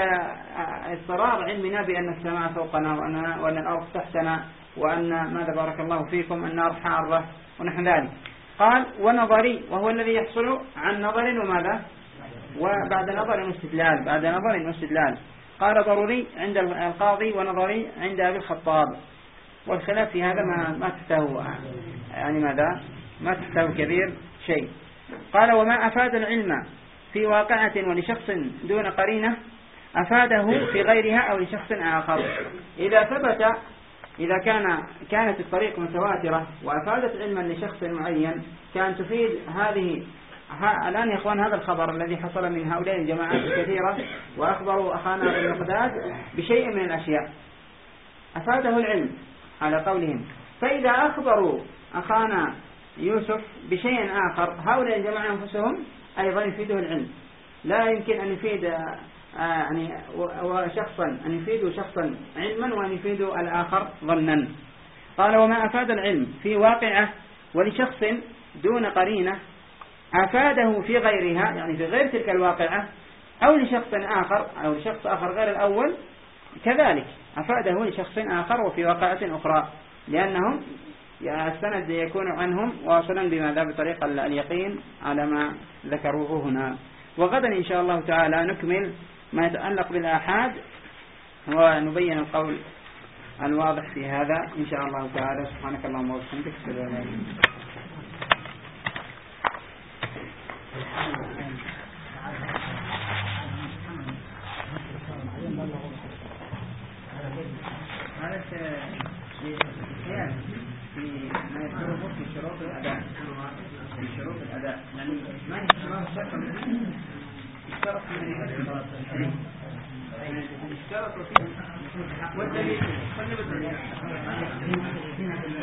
Speaker 1: كاضطرار علمنا بأن السماء فوقنا وأن, وأن الأرض تحتنا وأن ماذا بارك الله فيكم النار حارة ونحن ذلك. قال ونظري وهو الذي يحصل عن نظر وماذا؟ وبعد نظر واستدلال، بعد نظر واستدلال. قال ضروري عند القاضي ونظري عند أبي الخطاب، والخلاف في هذا ما ما تحته يعني ماذا؟ ما تحته كبير شيء. قال وما أفاد العلم في واقعة ولشخص دون قرينة أفاده في غيرها أو لشخص آخر. إذا ثبت إذا كان كانت الطريق متواترة وأفادت علما لشخص معين كان تفيد هذه. الآن يا إخوان هذا الخبر الذي حصل من هؤلاء الجماعات الكثيرة وأخبروا أخانا المقداد بشيء من الأشياء أفاده العلم على قولهم، فإذا أخبروا أخانا يوسف بشيء آخر هؤلاء الجماعة أنفسهم أيضا يفيده العلم. لا يمكن أن يفيد يعني وشخصا أن يفيدوا شخصا علما وأن يفيدوا الآخر ظنا. قال وما أفاد العلم في واقعه ولشخص دون قرينة أفاده في غيرها يعني في غير تلك الواقعة أو لشخص آخر أو لشخص آخر غير الأول كذلك أفاده لشخص آخر وفي واقعة أخرى، لأنهم السند يكون عنهم واصلا بماذا؟ بطريق اليقين على ما ذكروه هنا. وغدا إن شاء الله تعالى نكمل ما يتعلق بالآحاد ونبين القول الواضح في هذا إن شاء الله تعالى. سبحانك اللهم وبحمدك أشهد أن لا إله إلا أنت. هذا الخيال في ما يذكره في شروط الأداء، في شروط الأداء يعني ما هي شروط الشرط الشرط الشرط والدليل